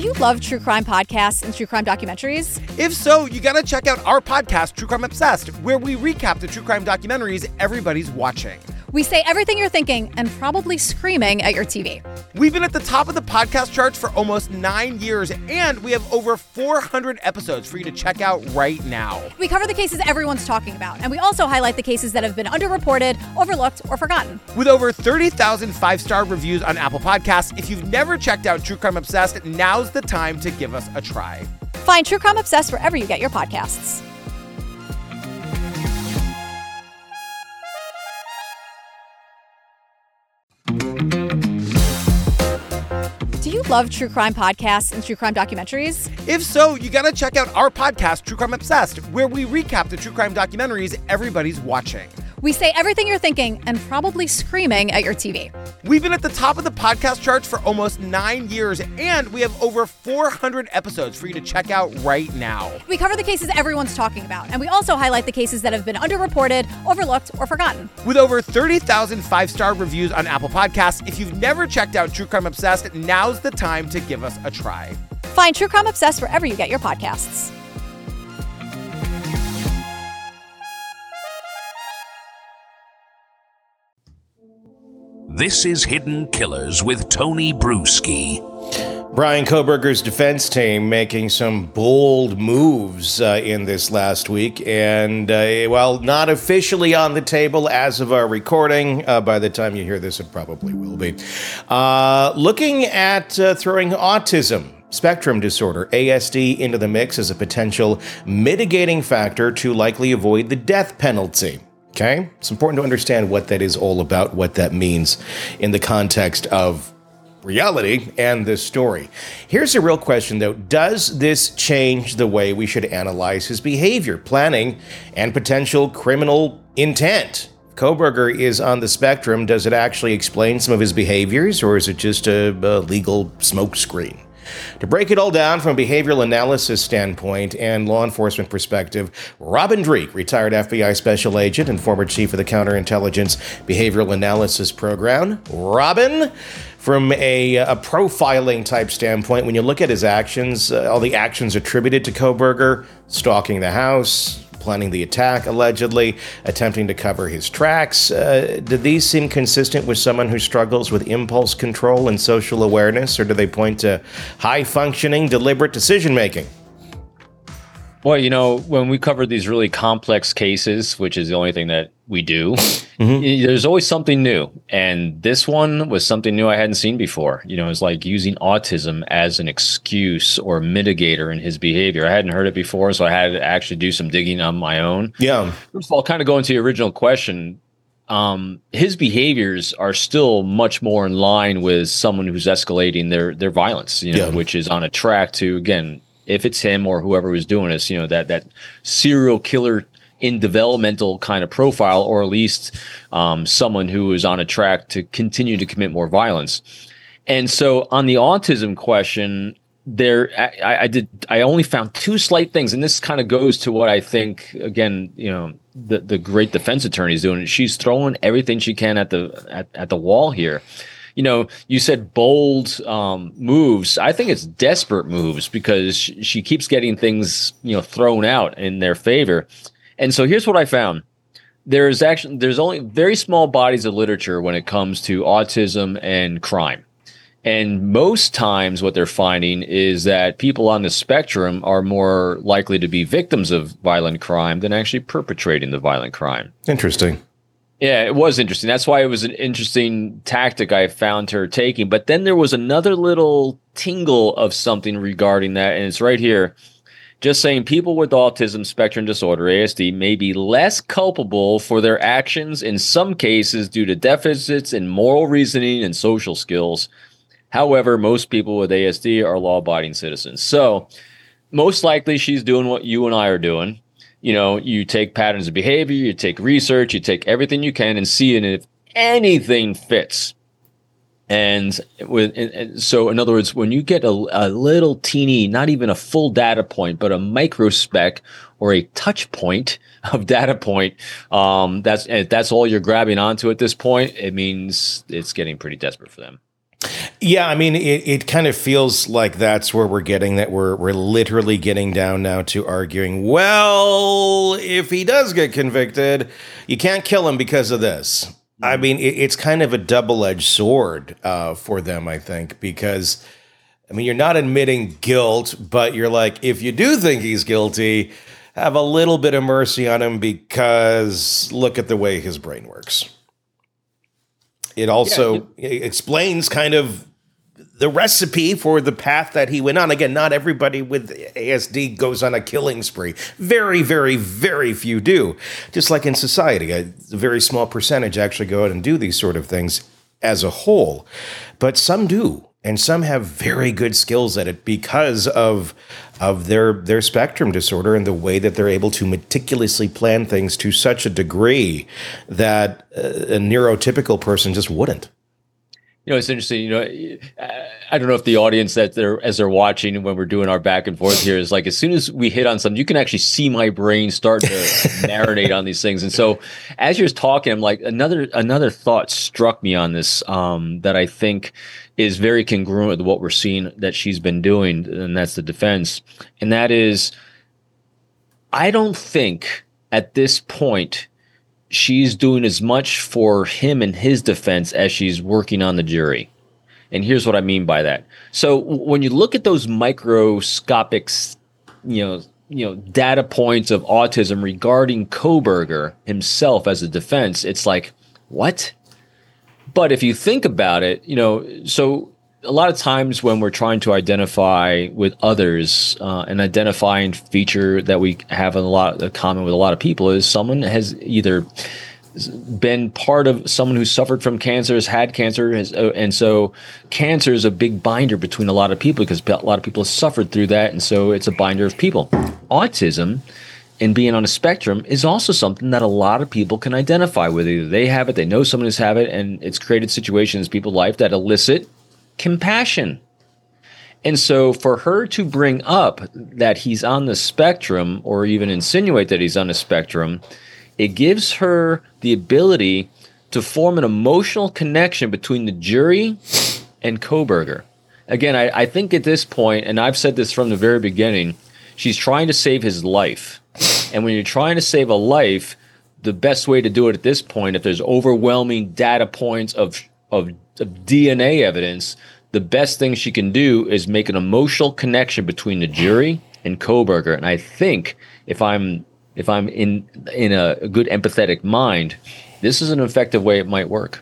you love true crime podcasts and true crime documentaries? If so, you gotta check out our podcast, True Crime Obsessed, where we recap the true crime documentaries everybody's watching. We say everything you're thinking and probably screaming at your TV. We've been at the top of the podcast charts for almost 9 years, and we have over 400 episodes for you to check out right now. We cover the cases everyone's talking about, and we also highlight the cases that have been underreported, overlooked, or forgotten. With over 30,000 five-star reviews on Apple Podcasts, if you've never checked out True Crime Obsessed, now's the time to give us a try. Find True Crime Obsessed wherever you get your podcasts. Do you love true crime podcasts and true crime documentaries? If so, you gotta check out our podcast, True Crime Obsessed, where we recap the true crime documentaries everybody's watching. We say everything you're thinking and probably screaming at your TV. We've been at the top of the podcast charts for almost 9 years, and we have over 400 episodes for you to check out right now. We cover the cases everyone's talking about, and we also highlight the cases that have been underreported, overlooked, or forgotten. With over 30,000 five-star reviews on Apple Podcasts, if you've never checked out True Crime Obsessed, now's the time to give us a try. Find True Crime Obsessed wherever you get your podcasts. This is Hidden Killers with Tony Bruschi. Bryan Kohberger's defense team making some bold moves in this last week. And, while not officially on the table as of our recording, by the time you hear this, it probably will be. Looking at throwing autism spectrum disorder, ASD, into the mix as a potential mitigating factor to likely avoid the death penalty. Okay? It's important to understand what that is all about, what that means in the context of reality and this story. Here's a real question, though. Does this change the way we should analyze his behavior, planning, and potential criminal intent? Kohberger is on the spectrum. Does it actually explain some of his behaviors, or is it just a legal smokescreen? To break it all down from a behavioral analysis standpoint and law enforcement perspective, Robin Dreeke, retired FBI special agent and former chief of the Counterintelligence Behavioral Analysis Program. Robin, from a profiling type standpoint, when you look at his actions, all the actions attributed to Kohberger, stalking the house, planning the attack, allegedly, attempting to cover his tracks. Do these seem consistent with someone who struggles with impulse control and social awareness, or do they point to high-functioning, deliberate decision-making? Well, you know, when we cover these really complex cases, which is the only thing that we do, there's always something new. And this one was something new I hadn't seen before. You know, it's like using autism as an excuse or mitigator in his behavior. I hadn't heard it before, so I had to actually do some digging on my own. Yeah. First of all, kind of going to your original question, his behaviors are still much more in line with someone who's escalating their violence, you know, which is on a track to, again, if it's him or whoever was doing this, you know, that serial killer in developmental kind of profile, or at least someone who is on a track to continue to commit more violence. And so on the autism question, I only found two slight things, and this kind of goes to what I think, again, you know, the great defense attorney is doing. She's throwing everything she can at the wall here. You know, you said bold moves. I think it's desperate moves, because she keeps getting things, you know, thrown out in their favor. And so here's what I found. There's only very small bodies of literature when it comes to autism and crime. And most times what they're finding is that people on the spectrum are more likely to be victims of violent crime than actually perpetrating the violent crime. Interesting. Yeah, it was interesting. That's why it was an interesting tactic I found her taking. But then there was another little tingle of something regarding that, and it's right here. Just saying, people with autism spectrum disorder, ASD, may be less culpable for their actions in some cases due to deficits in moral reasoning and social skills. However, most people with ASD are law-abiding citizens. So most likely she's doing what you and I are doing. You know, you take patterns of behavior, you take research, you take everything you can and see if anything fits. And so, in other words, when you get a little teeny, not even a full data point, but a microspec or a touch point of data point, that's all you're grabbing onto at this point, it means it's getting pretty desperate for them. Yeah, I mean, it kind of feels like that's where we're getting that we're literally getting down now to arguing, well, if he does get convicted, you can't kill him because of this. I mean, it's kind of a double-edged sword for them, I think, because, I mean, you're not admitting guilt, but you're like, if you do think he's guilty, have a little bit of mercy on him because look at the way his brain works. It also explains kind of the recipe for the path that he went on. Again, not everybody with ASD goes on a killing spree. Very, very, very few do. Just like in society, a very small percentage actually go out and do these sort of things as a whole. But some do. And some have very good skills at it because of their spectrum disorder and the way that they're able to meticulously plan things to such a degree that a neurotypical person just wouldn't. You know, it's interesting. You know, I don't know if the audience as they're watching when we're doing our back and forth here is like, as soon as we hit on something, you can actually see my brain start to marinate on these things. And so, as you're talking, I'm like, another thought struck me on this that I think is very congruent with what we're seeing that she's been doing, and that's the defense. And that is, I don't think at this point she's doing as much for him and his defense as she's working on the jury. And here's what I mean by that. So when you look at those microscopic, data points of autism regarding Kohberger himself as a defense, it's like, what? But if you think about it, so a lot of times when we're trying to identify with others, an identifying feature that we have a lot in common with a lot of people is someone has either been part of someone who suffered from cancer, has had cancer, and so cancer is a big binder between a lot of people because a lot of people have suffered through that, and so it's a binder of people. Autism and being on a spectrum is also something that a lot of people can identify with. Either they have it, they know someone who's have it, and it's created situations in people's life that elicit compassion. And so for her to bring up that he's on the spectrum or even insinuate that he's on the spectrum, it gives her the ability to form an emotional connection between the jury and Kohberger. Again, I think at this point, and I've said this from the very beginning, she's trying to save his life. And when you're trying to save a life, the best way to do it at this point, if there's overwhelming data points of DNA evidence, the best thing she can do is make an emotional connection between the jury and Kohberger. And I think if I'm in a good empathetic mind, this is an effective way it might work.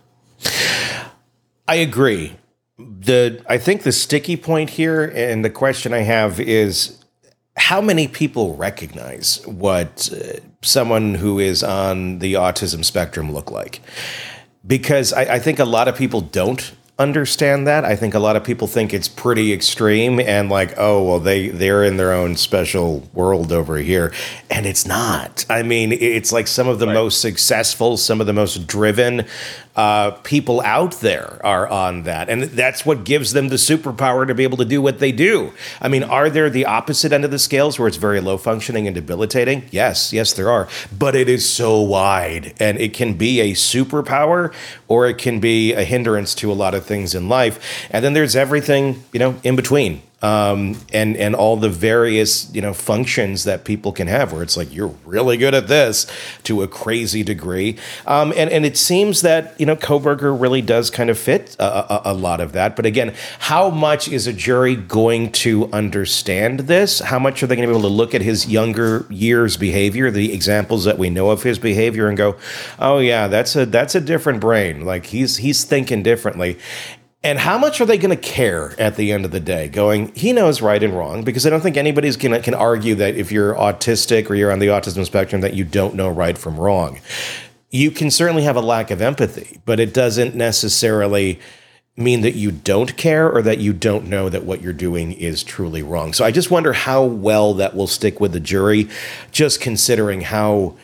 I agree. I think the sticky point here and the question I have is, how many people recognize what someone who is on the autism spectrum look like? Because I think a lot of people don't understand that. I think a lot of people think it's pretty extreme and like, oh, well, they're in their own special world over here. And it's not. I mean, it's like some of the most successful, some of the most driven people out there are on that. And that's what gives them the superpower to be able to do what they do. I mean, are there the opposite end of the scales where it's very low functioning and debilitating? Yes, there are. But it is so wide, and it can be a superpower or it can be a hindrance to a lot of things in life. And then there's everything, in between. And all the various, functions that people can have where it's like, you're really good at this to a crazy degree. And it seems that, Kohberger really does kind of fit a lot of that. But again, how much is a jury going to understand this? How much are they going to be able to look at his younger years behavior, the examples that we know of his behavior, and go, oh yeah, that's a different brain. Like he's thinking differently. And how much are they going to care at the end of the day going, he knows right and wrong? Because I don't think anybody's can argue that if you're autistic or you're on the autism spectrum that you don't know right from wrong. You can certainly have a lack of empathy, but it doesn't necessarily mean that you don't care or that you don't know that what you're doing is truly wrong. So I just wonder how well that will stick with the jury, just considering how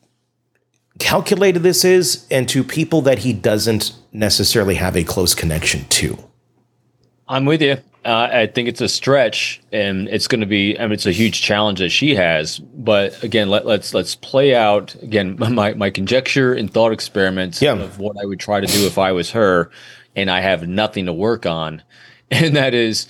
calculated this is, and to people that he doesn't necessarily have a close connection to. I'm with you. I think it's a stretch, and it's going to be. I mean, it's a huge challenge that she has. But again, let's play out again my conjecture and thought experiments of what I would try to do if I was her. and I have nothing to work on. And that is,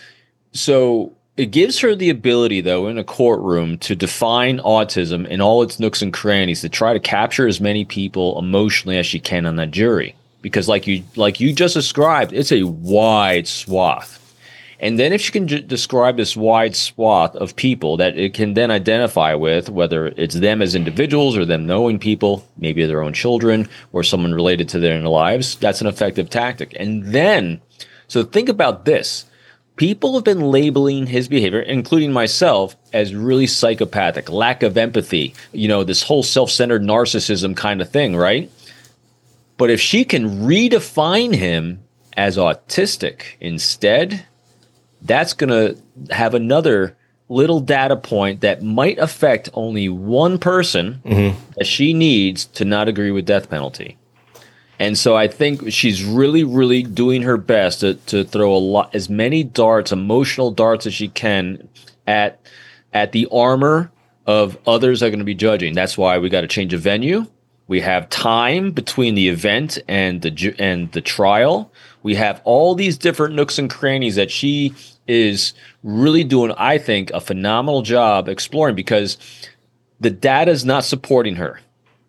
so it gives her the ability, though, in a courtroom to define autism in all its nooks and crannies, to try to capture as many people emotionally as she can on that jury. Because like you just described, it's a wide swath. And then if she can describe this wide swath of people that it can then identify with, whether it's them as individuals or them knowing people, maybe their own children or someone related to their lives, that's an effective tactic. And then, so think about this. People have been labeling his behavior, including myself, as really psychopathic, lack of empathy, this whole self-centered narcissism kind of thing, right? But if she can redefine him as autistic instead, that's going to have another little data point that might affect only one person that she needs to not agree with death penalty. And so I think she's really, really doing her best to throw as many darts, emotional darts as she can at the armor of others that are going to be judging. That's why we got to change a venue. We have time between the event and the trial. We have all these different nooks and crannies that she is really doing, I think, a phenomenal job exploring, because the data is not supporting her.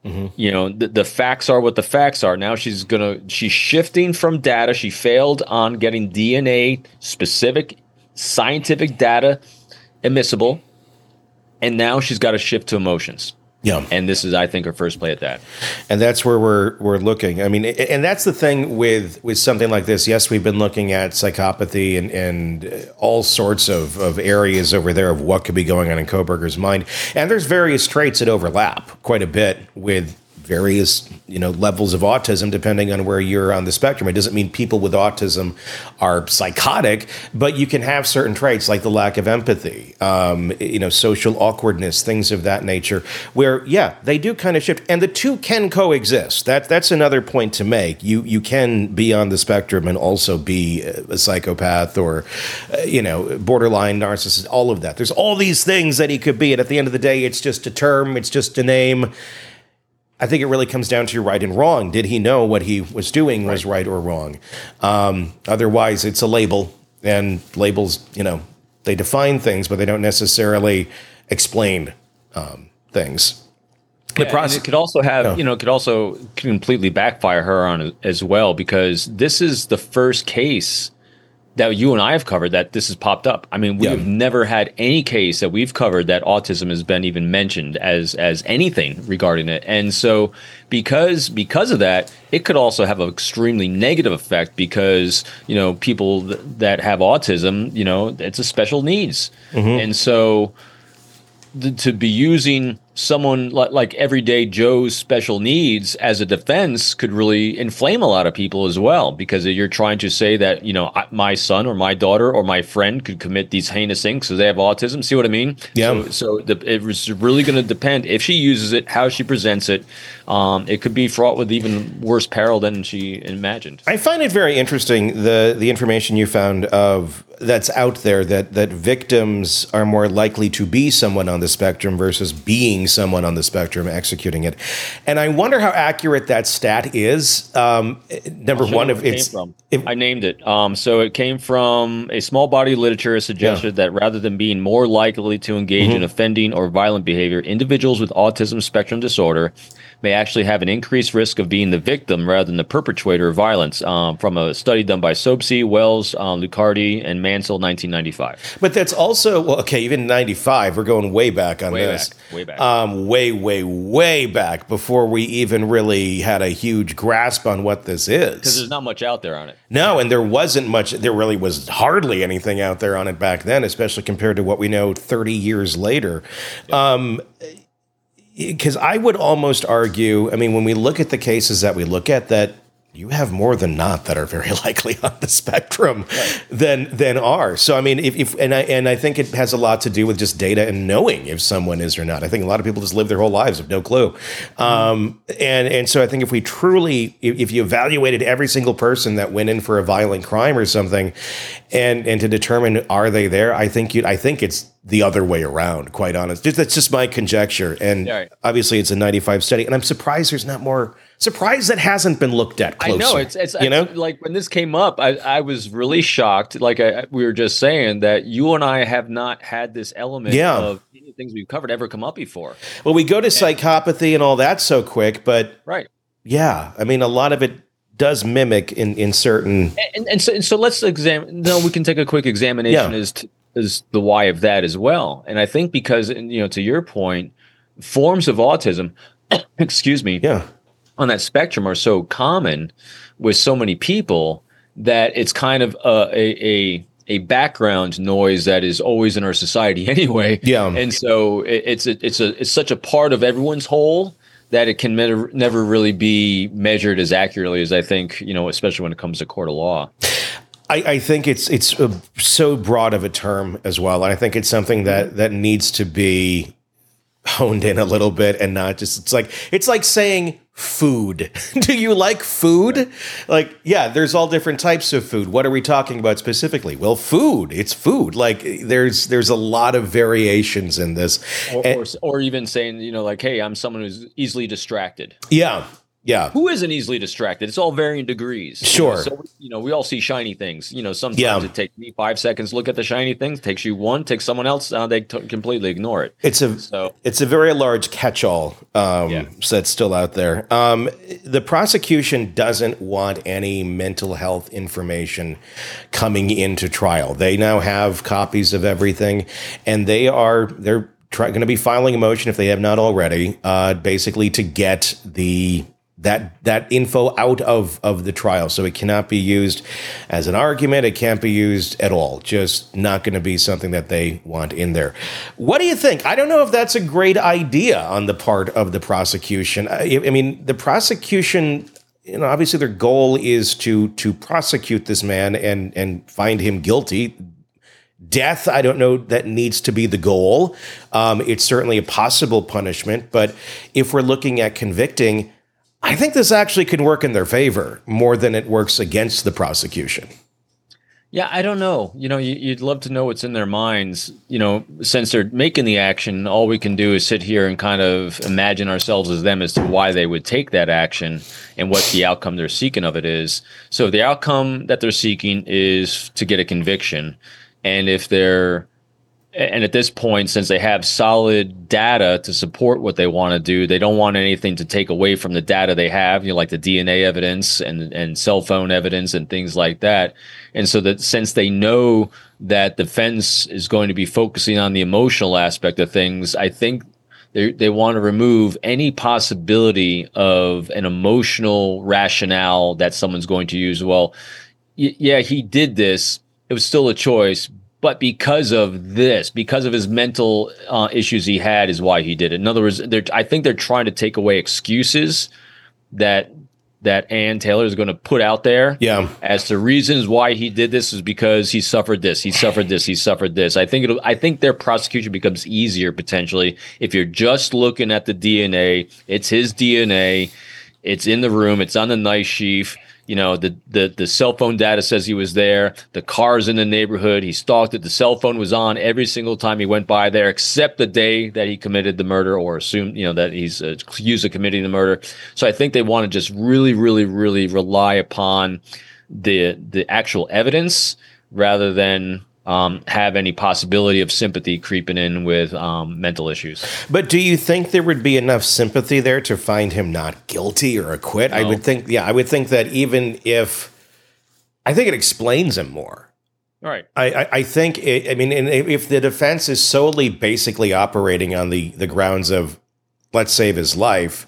The facts are what the facts are. Now she's shifting from data. She failed on getting DNA specific scientific data admissible, and now she's got to shift to emotions. Yeah. And this is, I think, her first play at that. And that's where we're looking. I mean, and that's the thing with something like this. Yes, we've been looking at psychopathy and all sorts of areas over there of what could be going on in Kohberger's mind. And there's various traits that overlap quite a bit with various, levels of autism, depending on where you're on the spectrum. It doesn't mean people with autism are psychotic, but you can have certain traits like the lack of empathy, social awkwardness, things of that nature, where, they do kind of shift. And the two can coexist. That's another point to make. You can be on the spectrum and also be a psychopath or, borderline narcissist, all of that. There's all these things that he could be. And at the end of the day, it's just a term. It's just a name. I think it really comes down to right and wrong. Did he know what he was doing was right or wrong? Otherwise, it's a label, and labels, they define things, but they don't necessarily explain things. The process it could also have, it could also completely backfire her on as well, because this is the first case that you and I have covered that this has popped up. I mean, we have never had any case that we've covered that autism has been even mentioned as anything regarding it. And so because of that, it could also have an extremely negative effect, because, people that have autism, it's a special needs. And so to be using someone like everyday Joe's special needs as a defense could really inflame a lot of people as well, because you're trying to say that, my son or my daughter or my friend could commit these heinous things because they have autism. See what I mean? Yeah. So it was really going to depend if she uses it, how she presents it. It could be fraught with even worse peril than she imagined. I find it very interesting, the information you found that's out there, that victims are more likely to be someone on the spectrum versus being someone on the spectrum executing it. And I wonder how accurate that stat is. Number one, I named it. So it came from a small body of literature suggested that rather than being more likely to engage in offending or violent behavior, individuals with autism spectrum disorder may actually have an increased risk of being the victim rather than the perpetrator of violence, from a study done by Sobsey, Wells, Lucardi, and Mansell, 1995. But that's also, even 95, we're going way back on this. Way back. Way back before we even really had a huge grasp on what this is. Because there's not much out there on it. No, and there wasn't much, there really was hardly anything out there on it back then, especially compared to what we know 30 years later. Because I would almost argue, when we look at the cases that we look at, that you have more than not that are very likely on the spectrum than are. So, I think it has a lot to do with just data and knowing if someone is or not. I think a lot of people just live their whole lives with no clue. And so I think if we truly, if you evaluated every single person that went in for a violent crime or something, and to determine are they there, I think it's the other way around, quite honest. That's just my conjecture. And obviously it's a 95 study. And I'm surprised there's not more surprised that hasn't been looked at closer. I know it's like when this came up, I was really shocked. Like we were just saying that you and I have not had this element of things we've covered ever come up before. Well, we go to psychopathy and all that so quick, but right. Yeah, I mean, a lot of it does mimic in certain. And so let's examine. No, we can take a quick examination as the why of that as well. And I think because, to your point, forms of autism, excuse me, on that spectrum are so common with so many people that it's kind of a background noise that is always in our society anyway. Yeah. And so it's such a part of everyone's whole that it can never really be measured as accurately as I think, especially when it comes to court of law. I think it's so broad of a term as well. And I think it's something that needs to be honed in a little bit and not just, it's like saying food. Do you like food? Like, yeah, there's all different types of food. What are we talking about specifically? Well, food. It's food. Like there's a lot of variations in this. Or even saying, hey, I'm someone who's easily distracted. Yeah. Yeah. Who isn't easily distracted? It's all varying degrees. Sure. So, we all see shiny things. Sometimes it takes me 5 seconds to look at the shiny things. It takes you one, takes someone else. They completely ignore it. It's a very large catch-all that's still out there. The prosecution doesn't want any mental health information coming into trial. They now have copies of everything, and they're going to be filing a motion if they have not already, basically to get that info out of the trial. So it cannot be used as an argument. It can't be used at all. Just not going to be something that they want in there. What do you think? I don't know if that's a great idea on the part of the prosecution. I mean, the prosecution, obviously their goal is to prosecute this man and find him guilty. Death, I don't know that needs to be the goal. It's certainly a possible punishment. But if we're looking at convicting, I think this actually can work in their favor more than it works against the prosecution. Yeah, I don't know. You'd love to know what's in their minds. Since they're making the action, all we can do is sit here and kind of imagine ourselves as them as to why they would take that action and what the outcome they're seeking of it is. So the outcome that they're seeking is to get a conviction. And at this point, since they have solid data to support what they want to do, they don't want anything to take away from the data they have, like the DNA evidence and cell phone evidence and things like that. And so that since they know that defense is going to be focusing on the emotional aspect of things, I think they want to remove any possibility of an emotional rationale that someone's going to use. Well, yeah, he did this. It was still a choice. But because of this, because of his mental issues he had, is why he did it. In other words, I think they're trying to take away excuses that Ann Taylor is going to put out there as to reasons why he did this is because he suffered this, he suffered this, he suffered this. I think their prosecution becomes easier potentially if you're just looking at the DNA. It's his DNA. It's in the room. It's on the knife sheath. The cell phone data says he was there. The car's in the neighborhood. He stalked it. The cell phone was on every single time he went by there, except the day that he committed the murder or assumed, that he's accused of committing the murder. So I think they want to just really, really, really rely upon the actual evidence rather than have any possibility of sympathy creeping in with mental issues. But do you think there would be enough sympathy there to find him not guilty or acquit? No. I would think that even if, I think it explains him more. All right. I think if the defense is solely basically operating on the grounds of let's save his life,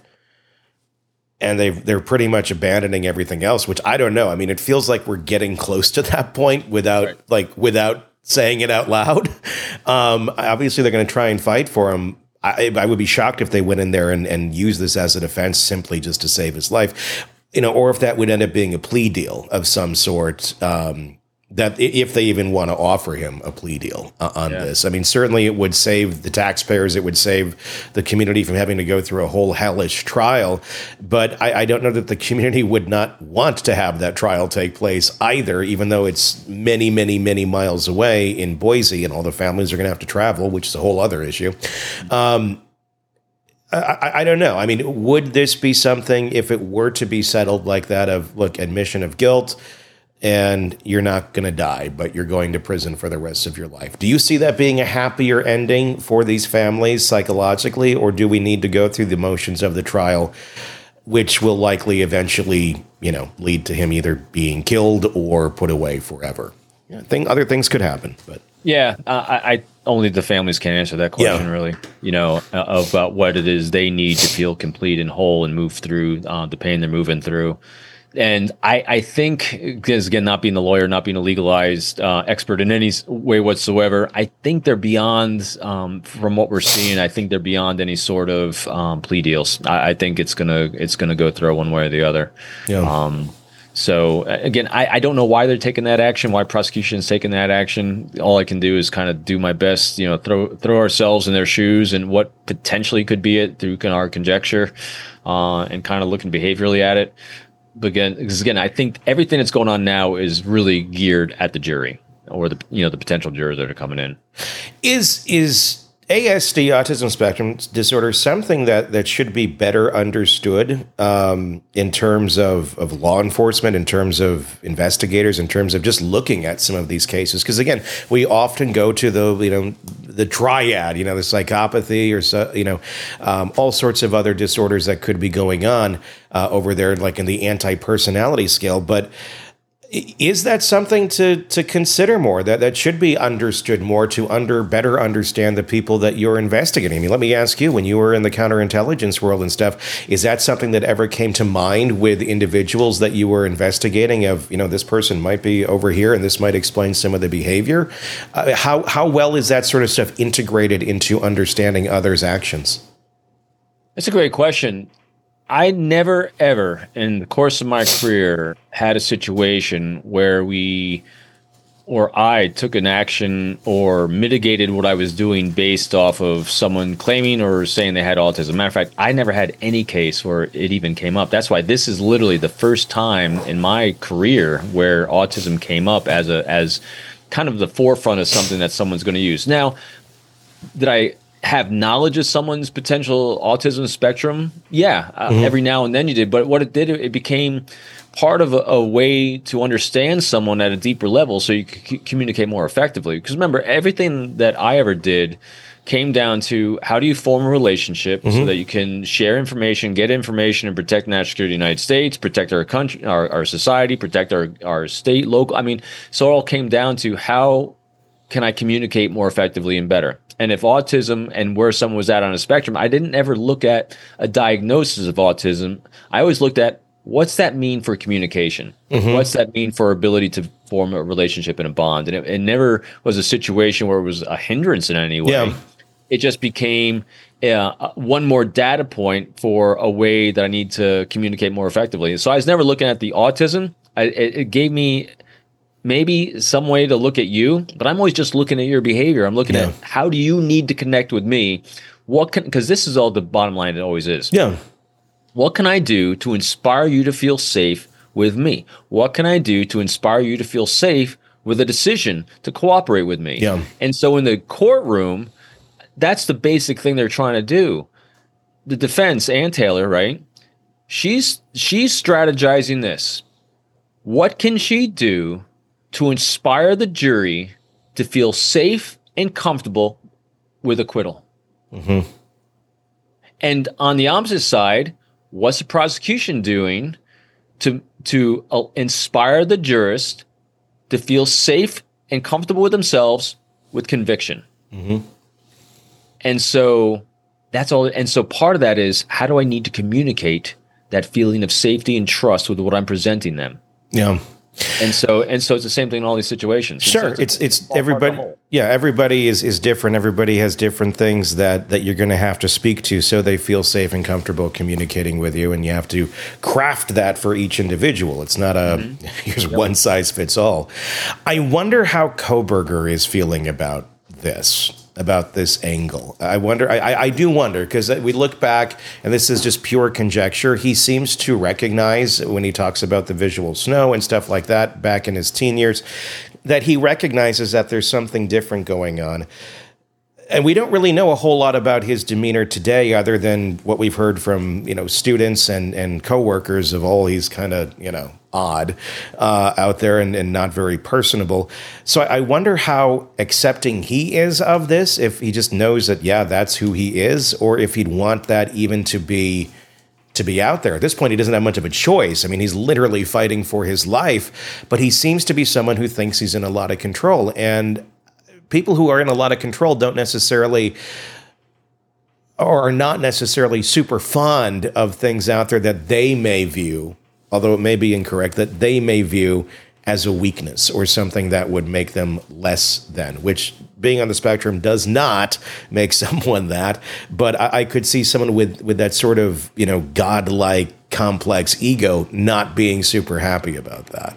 and they're pretty much abandoning everything else, which I don't know. I mean, it feels like we're getting close to that point without saying it out loud. Obviously, they're going to try and fight for him. I would be shocked if they went in there and used this as a defense simply just to save his life, or if that would end up being a plea deal of some sort. That if they even want to offer him a plea deal on this. I mean, certainly it would save the taxpayers. It would save the community from having to go through a whole hellish trial. But I don't know that the community would not want to have that trial take place either, even though it's many, many, many miles away in Boise and all the families are going to have to travel, which is a whole other issue. I don't know. I mean, would this be something, if it were to be settled like that, of, look, admission of guilt, and you're not going to die, but you're going to prison for the rest of your life? Do you see that being a happier ending for these families psychologically, or do we need to go through the motions of the trial, which will likely eventually, lead to him either being killed or put away forever? I think other things could happen, but. Yeah, I only the families can answer that question, really, about what it is they need to feel complete and whole and move through the pain they're moving through. And I think, because again, not being a lawyer, not being a legalized expert in any way whatsoever, I think they're beyond, from what we're seeing, I think they're beyond any sort of plea deals. I think it's gonna go through one way or the other. Yeah. So again, I don't know why they're taking that action, why prosecution is taking that action. All I can do is kind of do my best, throw ourselves in their shoes and what potentially could be it through our conjecture, and kind of looking behaviorally at it. But again, I think everything that's going on now is really geared at the jury or the potential jurors that are coming in. Is ASD, autism spectrum disorder, something that should be better understood in terms of law enforcement, in terms of investigators, in terms of just looking at some of these cases? Because again, we often go to the triad, the psychopathy, or all sorts of other disorders that could be going on over there, like in the anti-personality scale, but. Is that something to consider more, that should be understood more to better understand the people that you're investigating? I mean, let me ask you, when you were in the counterintelligence world and stuff, is that something that ever came to mind with individuals that you were investigating of, this person might be over here and this might explain some of the behavior? How well is that sort of stuff integrated into understanding others' actions? That's a great question. I never, ever, in the course of my career, had a situation where I took an action or mitigated what I was doing based off of someone claiming or saying they had autism. Matter of fact, I never had any case where it even came up. That's why this is literally the first time in my career where autism came up as kind of the forefront of something that someone's going to use. Now, did I have knowledge of someone's potential autism spectrum? Yeah, every now and then you did. But what it did, it became part of a way to understand someone at a deeper level so you could communicate more effectively. Because remember, everything that I ever did came down to how do you form a relationship so that you can share information, get information, and protect national security of the United States, protect our country, our society, protect our state, local. I mean, so it all came down to how can I communicate more effectively and better? And if autism and where someone was at on a spectrum, I didn't ever look at a diagnosis of autism. I always looked at what's that mean for communication? What's that mean for ability to form a relationship and a bond? And it never was a situation where it was a hindrance in any way. Yeah. It just became one more data point for a way that I need to communicate more effectively. So I was never looking at the autism. It gave me maybe some way to look at you, but I'm always just looking at your behavior. I'm looking at how do you need to connect with me? Because this is all the bottom line, it always is. Yeah. What can I do to inspire you to feel safe with me? What can I do to inspire you to feel safe with a decision to cooperate with me? Yeah. And so in the courtroom, that's the basic thing they're trying to do. The defense, Ann Taylor, right? She's strategizing this. What can she do to inspire the jury to feel safe and comfortable with acquittal? And on the opposite side, what's the prosecution doing to inspire the jurist to feel safe and comfortable with themselves with conviction? And so that's all. And so part of that is, how do I need to communicate that feeling of safety and trust with what I'm presenting them? Yeah. And so it's the same thing in all these situations. Sure, it's everybody. Yeah, everybody is different. Everybody has different things that you're going to have to speak to, so they feel safe and comfortable communicating with you, and you have to craft that for each individual. It's not here's one size fits all. I wonder how Kohberger is feeling about this angle. I do wonder, because we look back, and this is just pure conjecture, he seems to recognize when he talks about the visual snow and stuff like that back in his teen years, that he recognizes that there's something different going on. And we don't really know a whole lot about his demeanor today other than what we've heard from, students and coworkers of, he's kind of, odd out there and not very personable. So I wonder how accepting he is of this, if he just knows that, that's who he is, or if he'd want that even to be out there. At this point, he doesn't have much of a choice. I mean, he's literally fighting for his life, but he seems to be someone who thinks he's in a lot of control. And people who are in a lot of control don't necessarily, or are not necessarily super fond of things out there that they may view, although it may be incorrect, that they may view as a weakness or something that would make them less than, which being on the spectrum does not make someone that. But I could see someone with that sort of, godlike complex ego not being super happy about that.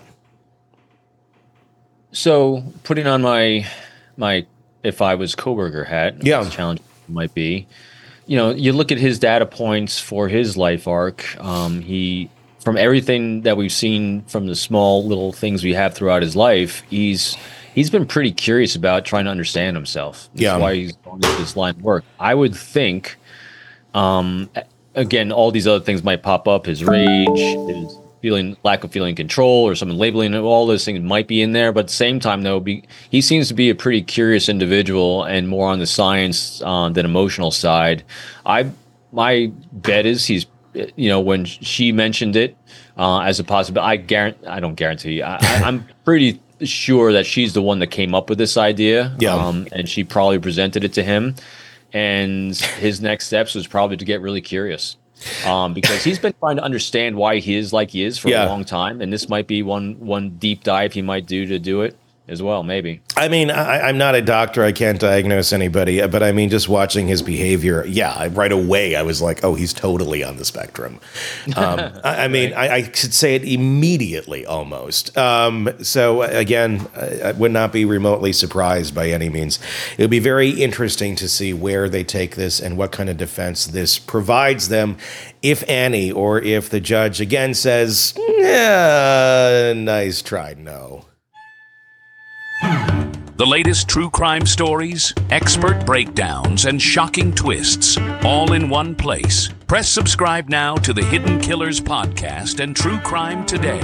So putting on my if I was Kohberger hat, challenge might be, you look at his data points for his life arc. From everything that we've seen from the small little things we have throughout his life, he's been pretty curious about trying to understand himself. That's why he's going into this line of work. I would think, again, all these other things might pop up. His rage, his lack of feeling control, or someone labeling it. All those things might be in there. But at the same time, though, he seems to be a pretty curious individual and more on the science than emotional side. My bet is he's, when she mentioned it as a possibility, I don't guarantee. I'm pretty sure that she's the one that came up with this idea. And she probably presented it to him. And his next steps was probably to get really curious. Because he's been trying to understand why he is like he is for a long time. And this might be one deep dive he might do it as well, maybe. I mean, I'm not a doctor. I can't diagnose anybody. But I mean, just watching his behavior, right away, I was like, oh, he's totally on the spectrum. I could say it immediately almost. So again, I would not be remotely surprised by any means. It would be very interesting to see where they take this and what kind of defense this provides them, if any, or if the judge again says, nice try, no. The latest true crime stories, expert breakdowns, and shocking twists, all in one place. Press subscribe now to the Hidden Killers podcast and True Crime Today.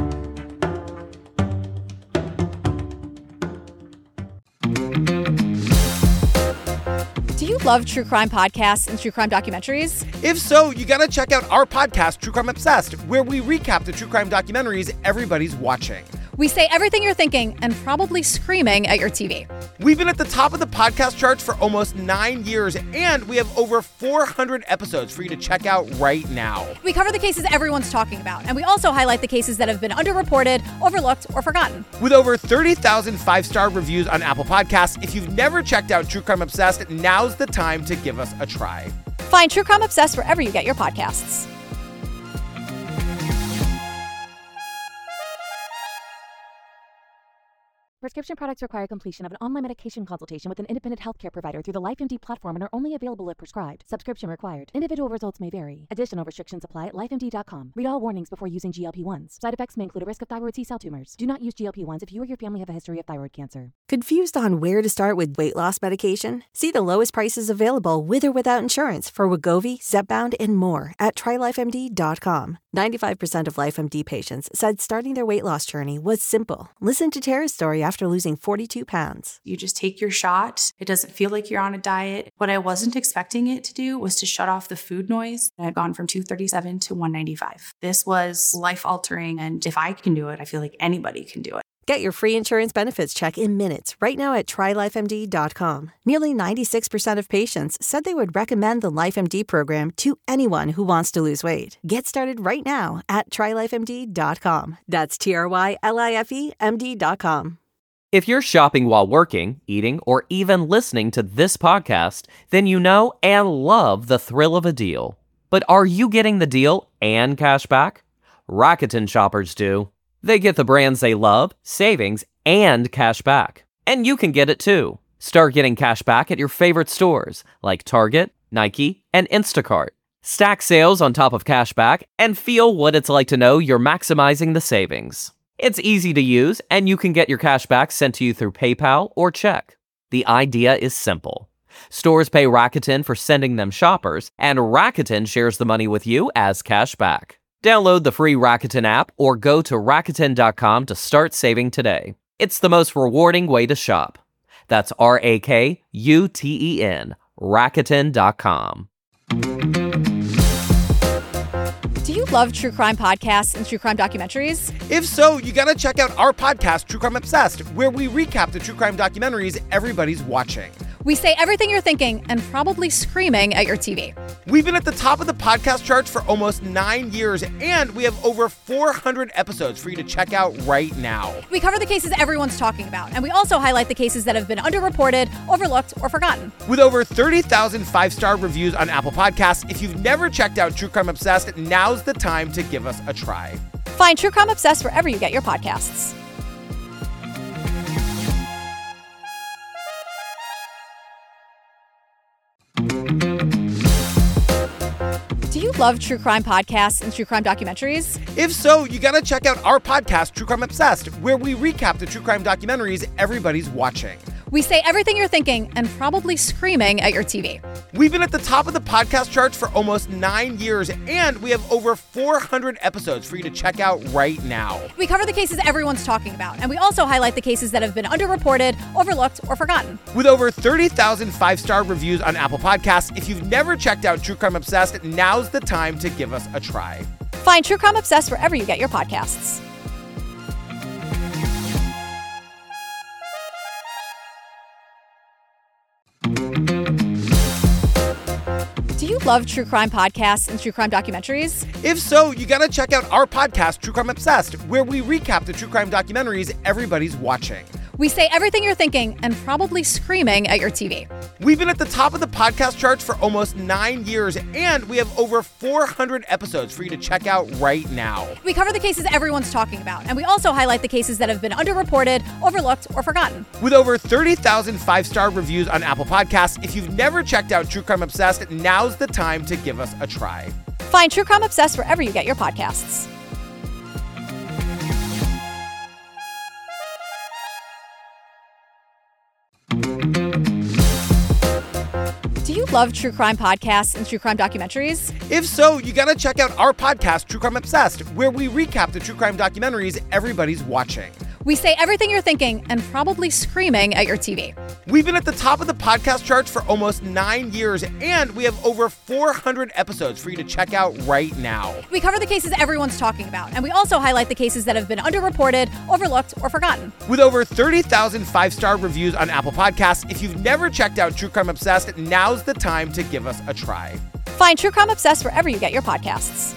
Do you love true crime podcasts and true crime documentaries? If so, you gotta check out our podcast, True Crime Obsessed, where we recap the true crime documentaries everybody's watching. We say everything you're thinking and probably screaming at your TV. We've been at the top of the podcast charts for almost 9 years, and we have over 400 episodes for you to check out right now. We cover the cases everyone's talking about, and we also highlight the cases that have been underreported, overlooked, or forgotten. With over 30,000 five-star reviews on Apple Podcasts, if you've never checked out True Crime Obsessed, now's the time to give us a try. Find True Crime Obsessed wherever you get your podcasts. Prescription products require completion of an online medication consultation with an independent healthcare provider through the LifeMD platform and are only available if prescribed. Subscription required. Individual results may vary. Additional restrictions apply at lifemd.com. Read all warnings before using GLP-1s. Side effects may include a risk of thyroid C-cell tumors. Do not use GLP-1s if you or your family have a history of thyroid cancer. Confused on where to start with weight loss medication? See the lowest prices available with or without insurance for Wegovy, Zepbound, and more at TryLifeMD.com. 95% of LifeMD patients said starting their weight loss journey was simple. Listen to Tara's story after losing 42 pounds. You just take your shot. It doesn't feel like you're on a diet. What I wasn't expecting it to do was to shut off the food noise. I had gone from 237 to 195. This was life-altering, and if I can do it, I feel like anybody can do it. Get your free insurance benefits check in minutes right now at TryLifeMD.com. Nearly 96% of patients said they would recommend the LifeMD program to anyone who wants to lose weight. Get started right now at TryLifeMD.com. That's TryLifeMD.com. If you're shopping while working, eating, or even listening to this podcast, then you know and love the thrill of a deal. But are you getting the deal and cash back? Rakuten shoppers do. They get the brands they love, savings, and cash back. And you can get it too. Start getting cash back at your favorite stores like Target, Nike, and Instacart. Stack sales on top of cash back and feel what it's like to know you're maximizing the savings. It's easy to use, and you can get your cash back sent to you through PayPal or check. The idea is simple. Stores pay Rakuten for sending them shoppers, and Rakuten shares the money with you as cash back. Download the free Rakuten app or go to Rakuten.com to start saving today. It's the most rewarding way to shop. That's Rakuten, Rakuten.com. Do you love true crime podcasts and true crime documentaries? If so, you gotta check out our podcast, True Crime Obsessed, where we recap the true crime documentaries everybody's watching. We say everything you're thinking and probably screaming at your TV. We've been at the top of the podcast charts for almost 9 years, and we have over 400 episodes for you to check out right now. We cover the cases everyone's talking about, and we also highlight the cases that have been underreported, overlooked, or forgotten. With over 30,000 five-star reviews on Apple Podcasts, if you've never checked out True Crime Obsessed, now's the time to give us a try. Find True Crime Obsessed wherever you get your podcasts. Do you love true crime podcasts and true crime documentaries? If so, you gotta check out our podcast, True Crime Obsessed, where we recap the true crime documentaries everybody's watching. We say everything you're thinking and probably screaming at your TV. We've been at the top of the podcast charts for almost 9 years, and we have over 400 episodes for you to check out right now. We cover the cases everyone's talking about, and we also highlight the cases that have been underreported, overlooked, or forgotten. With over 30,000 five-star reviews on Apple Podcasts, if you've never checked out True Crime Obsessed, now's the time to give us a try. Find True Crime Obsessed wherever you get your podcasts. Do you love true crime podcasts and true crime documentaries? If so, you gotta check out our podcast, True Crime Obsessed, where we recap the true crime documentaries everybody's watching. We say everything you're thinking and probably screaming at your TV. We've been at the top of the podcast charts for almost 9 years, and we have over 400 episodes for you to check out right now. We cover the cases everyone's talking about, and we also highlight the cases that have been underreported, overlooked, or forgotten. With over 30,000 five-star reviews on Apple Podcasts, if you've never checked out True Crime Obsessed, now's the time to give us a try. Find True Crime Obsessed wherever you get your podcasts. Do you love true crime podcasts and true crime documentaries? If so, you gotta check out our podcast, True Crime Obsessed, where we recap the true crime documentaries everybody's watching. We say everything you're thinking and probably screaming at your TV. We've been at the top of the podcast charts for almost 9 years, and we have over 400 episodes for you to check out right now. We cover the cases everyone's talking about, and we also highlight the cases that have been underreported, overlooked, or forgotten. With over 30,000 five-star reviews on Apple Podcasts, if you've never checked out True Crime Obsessed, now's the time to give us a try. Find True Crime Obsessed wherever you get your podcasts.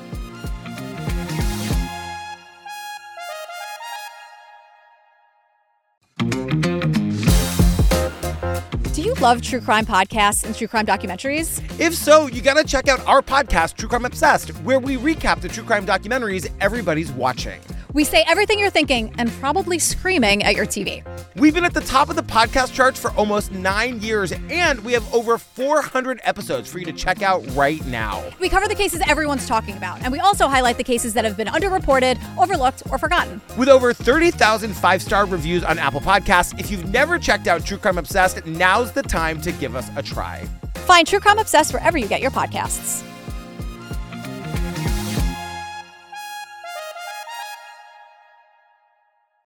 Do you love true crime podcasts and true crime documentaries? If so, you gotta check out our podcast, True Crime Obsessed, where we recap the true crime documentaries everybody's watching. We say everything you're thinking and probably screaming at your TV. We've been at the top of the podcast charts for almost 9 years, and we have over 400 episodes for you to check out right now. We cover the cases everyone's talking about, and we also highlight the cases that have been underreported, overlooked, or forgotten. With over 30,000 five-star reviews on Apple Podcasts, if you've never checked out True Crime Obsessed, now's the time to give us a try. Find True Crime Obsessed wherever you get your podcasts.